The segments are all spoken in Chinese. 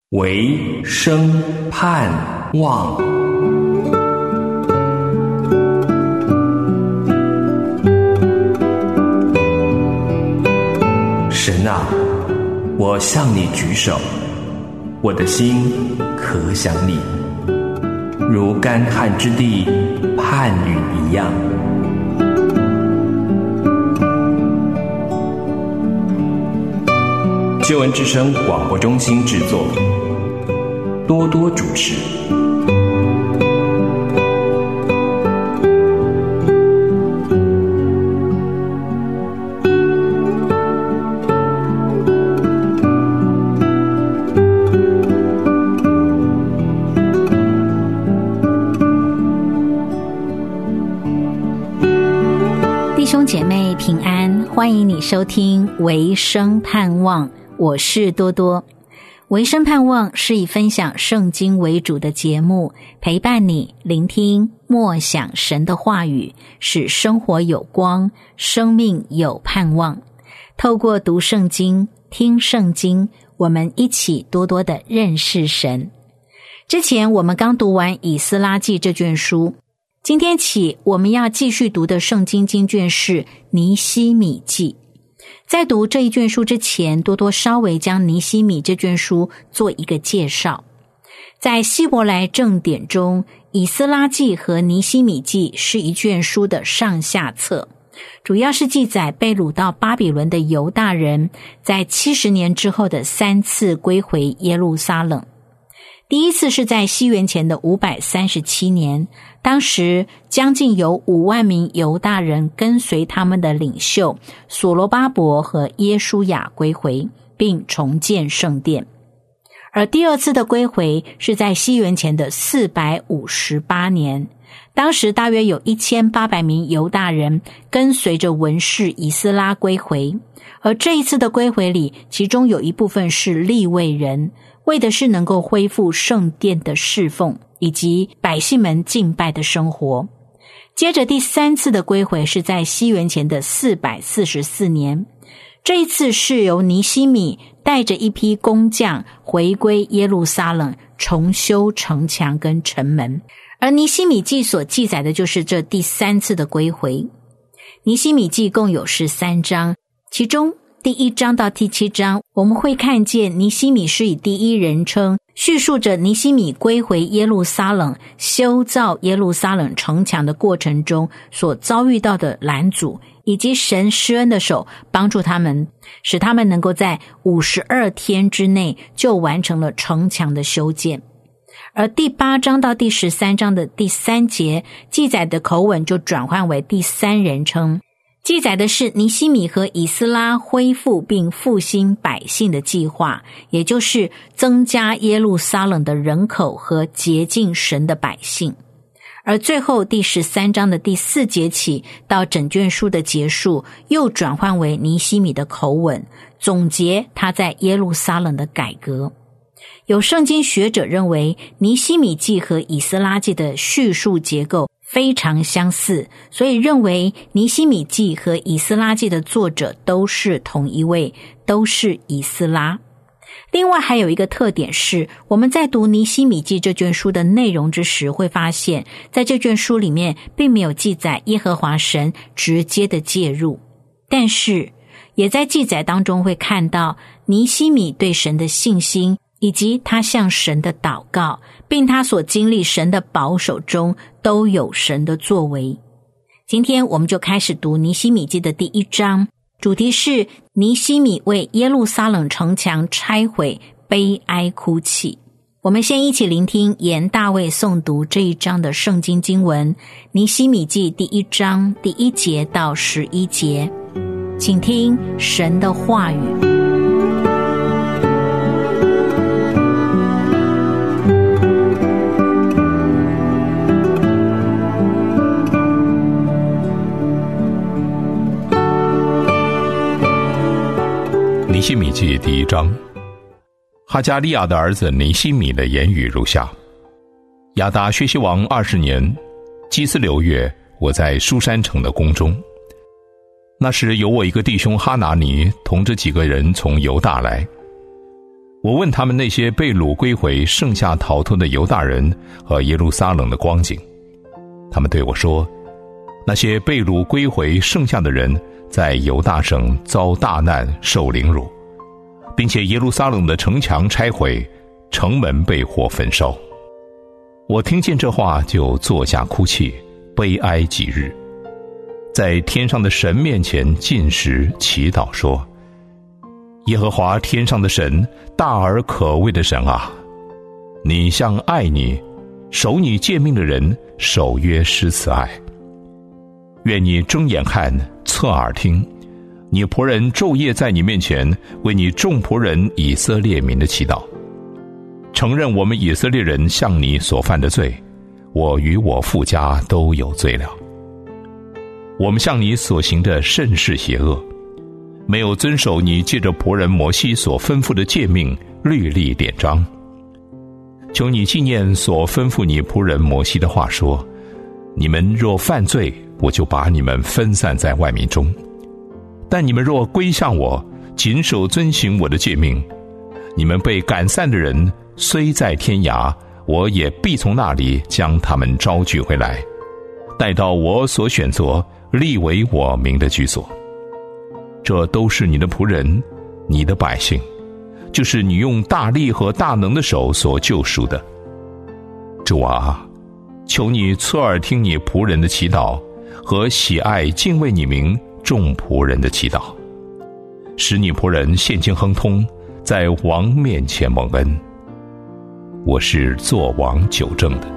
唯生盼望。神啊，我向你举手，我的心可想你，如干旱之地盼雨一样。救恩之声广播中心制作，多多主持。 弟兄姐妹平安，欢迎你收听唯生盼望，我是多多。唯生盼望是以分享圣经为主的节目，陪伴你聆听默想神的话语，使生活有光，生命有盼望。透过读圣经、听圣经，我们一起多多的认识神。之前我们刚读完以斯拉记这卷书，今天起我们要继续读的圣经经卷是尼希米记。在读这一卷书之前，多多稍微将尼希米这卷书做一个介绍。在希伯来正典中，以斯拉记和尼希米记是一卷书的上下册，主要是记载被掳到巴比伦的犹大人在70年之后的3次归回耶路撒冷。第一次是在西元前的537年，当时将近有5万名犹大人跟随他们的领袖所罗巴伯和耶书亚归回，并重建圣殿。而第二次的归回是在西元前的458年，当时大约有1800名犹大人跟随着文士以斯拉归回，而这一次的归回里，其中有一部分是利未人，为的是能够恢复圣殿的侍奉以及百姓们敬拜的生活。接着第3次的归回是在西元前的444年，这一次是由尼希米带着一批工匠回归耶路撒冷，重修城墙跟城门。而尼希米记所记载的就是这第3次的归回。尼希米记共有13章，其中第1章到第7章，我们会看见尼希米是以第一人称叙述着尼希米归回耶路撒冷、修造耶路撒冷城墙的过程中所遭遇到的拦阻，以及神施恩的手帮助他们，使他们能够在52天之内就完成了城墙的修建。而第8章到第13章的第3节记载的口吻就转换为第3人称，记载的是尼希米和以斯拉恢复并复兴百姓的计划，也就是增加耶路撒冷的人口和洁净神的百姓。而最后第13章的第4节起到整卷书的结束，又转换为尼希米的口吻，总结他在耶路撒冷的改革。有圣经学者认为，尼希米记和以斯拉记的叙述结构非常相似，所以认为尼希米记和以斯拉记的作者都是同一位，都是以斯拉。另外还有一个特点是，我们在读尼希米记这卷书的内容之时，会发现在这卷书里面并没有记载耶和华神直接的介入，但是也在记载当中会看到尼希米对神的信心，以及他向神的祷告，并他所经历神的保守中都有神的作为。今天我们就开始读尼希米记的第1章，主题是尼希米为耶路撒冷城墙拆毁悲哀哭泣。我们先一起聆听严大卫诵读这一章的圣经经文，尼希米记第1章第1节到11节，请听神的话语。 尼希米记第1章，哈加利亚的儿子尼希米的言语如下：亚达薛西王20年，基斯流月，我在书珊城的宫中。那时有我一个弟兄哈拿尼同着几个人从犹大来， 我问他们那些被掳归回剩下逃脱的犹大人和耶路撒冷的光景，他们对我说，那些被掳归回剩下的人在犹大省遭大难受凌辱，并且耶路撒冷的城墙拆毁，城门被火焚烧。我听见这话就坐下哭泣，悲哀几日，在天上的神面前禁食祈祷说，耶和华天上的神，大而可畏的神啊，你向爱你守你诫命的人守约施慈爱。愿你睁眼看，侧耳听，你仆人昼夜在你面前为你众仆人以色列民的祈祷，承认我们以色列人向你所犯的罪，我与我父家都有罪了。我们向你所行的甚是邪恶，没有遵守你借着仆人摩西所吩咐的诫命、律例、典章。求你纪念所吩咐你仆人摩西的话说，你们若犯罪，我就把你们分散在万民中，但你们若归向我，谨守遵行我的诫命，你们被赶散的人虽在天涯，我也必从那里将他们招聚回来，带到我所选择立为我名的居所。这都是你的仆人，你的百姓，就是你用大力和大能的手所救赎的。主啊，求你侧耳听你仆人的祈祷，和喜爱敬畏你名众仆人的祈祷，使你仆人现今亨通，在王面前蒙恩。我是做王久正的。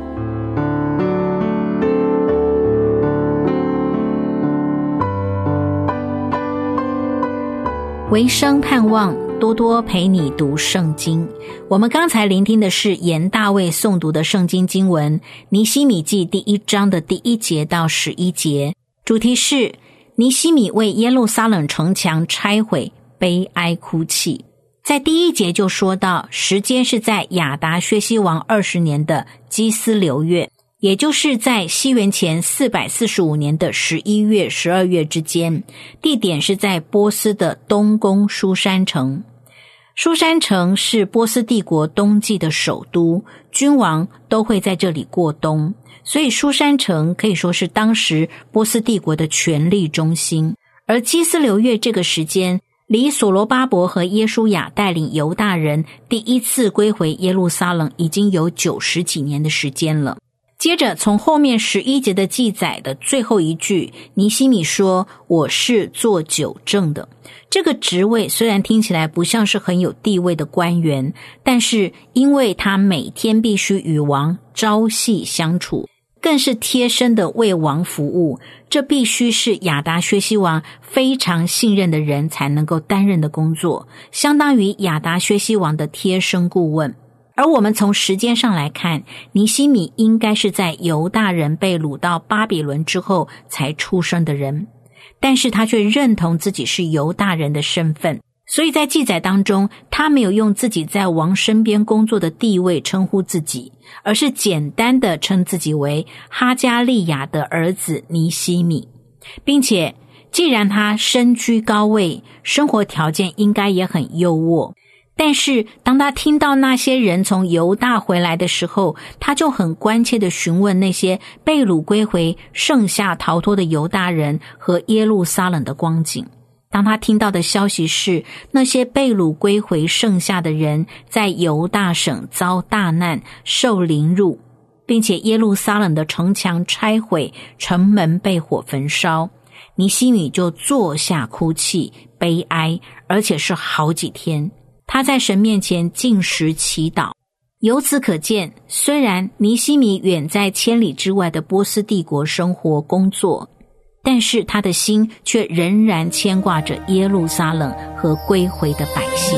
维生盼望多多陪你读圣经。我们刚才聆听的是严大卫诵读的圣经经文尼希米记第1章的第1节到11节，主题是尼希米为耶路撒冷城墙拆毁悲哀哭泣。在第1节就说到，时间是在亚达薛西王20年的基斯流月，也就是在西元前445年的11月、12月之间，地点是在波斯的东宫书珊城。书珊城是波斯帝国冬季的首都，君王都会在这里过冬，所以书珊城可以说是当时波斯帝国的权力中心。而基斯流月这个时间，离所罗巴伯和耶书亚带领犹大人第一次归回耶路撒冷已经有90几年的时间了。接着从后面11节的记载的最后一句，尼希米说，我是做酒政的。这个职位虽然听起来不像是很有地位的官员，但是因为他每天必须与王朝夕相处，更是贴身的为王服务，这必须是亚达薛西王非常信任的人才能够担任的工作，相当于亚达薛西王的贴身顾问。而我们从时间上来看，尼希米应该是在犹大人被掳到巴比伦之后才出生的人，但是他却认同自己是犹大人的身份，所以在记载当中，他没有用自己在王身边工作的地位称呼自己，而是简单的称自己为哈加利亚的儿子尼希米，并且既然他身居高位，生活条件应该也很优渥，但是当他听到那些人从犹大回来的时候，他就很关切地询问那些被掳归回剩下逃脱的犹大人和耶路撒冷的光景。当他听到的消息是那些被掳归回剩下的人在犹大省遭大难受凌辱，并且耶路撒冷的城墙拆毁，城门被火焚烧，尼希米就坐下哭泣悲哀，而且是好几天。他在神面前禁食祈祷。由此可见，虽然尼希米远在千里之外的波斯帝国生活工作，但是他的心却仍然牵挂着耶路撒冷和归回的百姓。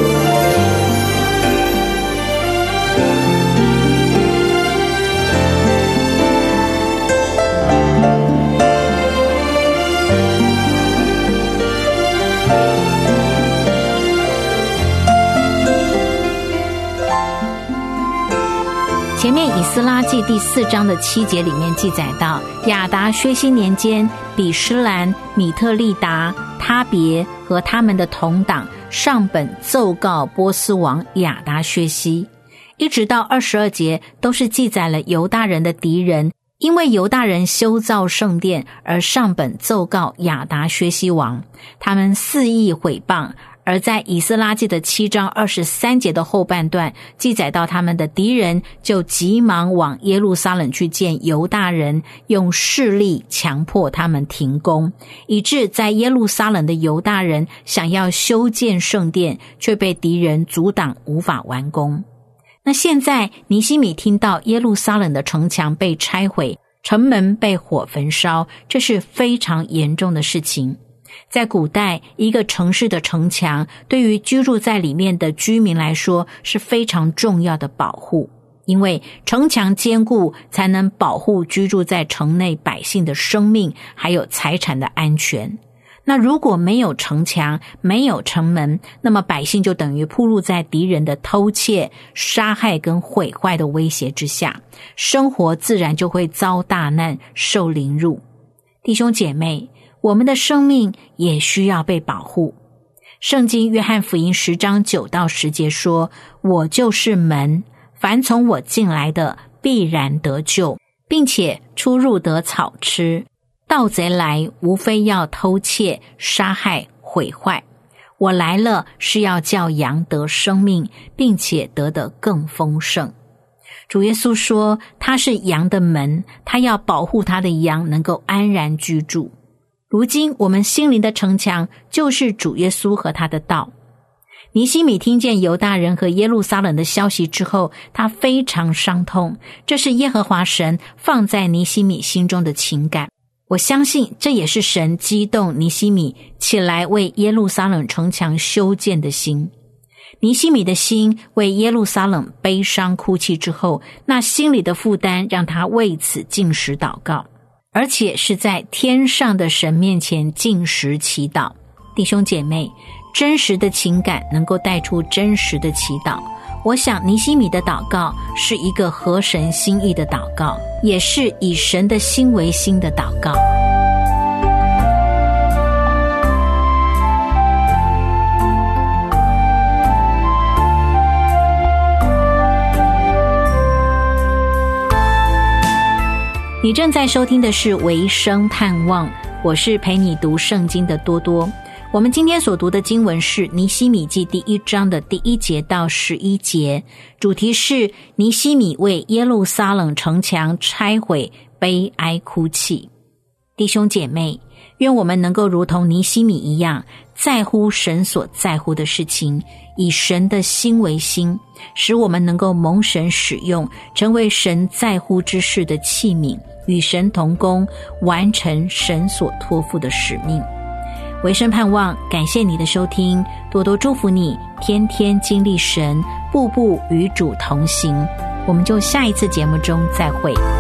前面以斯拉记第4章的7节里面记载到，亚达薛西年间，比施兰、米特利达、他别和他们的同党上本奏告波斯王亚达薛西，一直到22节都是记载了犹大人的敌人因为犹大人修造圣殿而上本奏告亚达薛西王，他们肆意毁谤。而在以斯拉记的7章23节的后半段记载到，他们的敌人就急忙往耶路撒冷去见犹大人，用势力强迫他们停工，以致在耶路撒冷的犹大人想要修建圣殿，却被敌人阻挡，无法完工。那现在尼希米听到耶路撒冷的城墙被拆毁，城门被火焚烧，这是非常严重的事情。在古代，一个城市的城墙对于居住在里面的居民来说是非常重要的保护，因为城墙坚固才能保护居住在城内百姓的生命还有财产的安全。那如果没有城墙，没有城门，那么百姓就等于暴露在敌人的偷窃、杀害跟毁坏的威胁之下，生活自然就会遭大难，受凌辱。弟兄姐妹，我们的生命也需要被保护。圣经约翰福音10章9到10节说，我就是门，凡从我进来的必然得救，并且出入得草吃。盗贼来，无非要偷窃、杀害、毁坏。我来了，是要叫羊得生命，并且得得更丰盛。主耶稣说，他是羊的门，他要保护他的羊能够安然居住。如今我们心灵的城墙就是主耶稣和他的道。尼希米听见犹大人和耶路撒冷的消息之后，他非常伤痛，这是耶和华神放在尼希米心中的情感。我相信这也是神激动尼希米起来为耶路撒冷城墙修建的心。尼希米的心为耶路撒冷悲伤哭泣之后，那心里的负担让他为此禁食祷告，而且是在天上的神面前禁食祈祷。弟兄姐妹，真实的情感能够带出真实的祈祷。我想尼希米的祷告是一个合神心意的祷告，也是以神的心为心的祷告。你正在收听的是维生盼望，我是陪你读圣经的多多。我们今天所读的经文是尼希米记第1章的第1节到11节，主题是尼希米为耶路撒冷城墙拆毁悲哀哭泣。弟兄姐妹，愿我们能够如同尼希米一样，在乎神所在乎的事情，以神的心为心，使我们能够蒙神使用，成为神在乎之事的器皿，与神同工，完成神所托付的使命。维生盼望，感谢你的收听，多多祝福你，天天经历神，步步与主同行。我们就下一次节目中再会。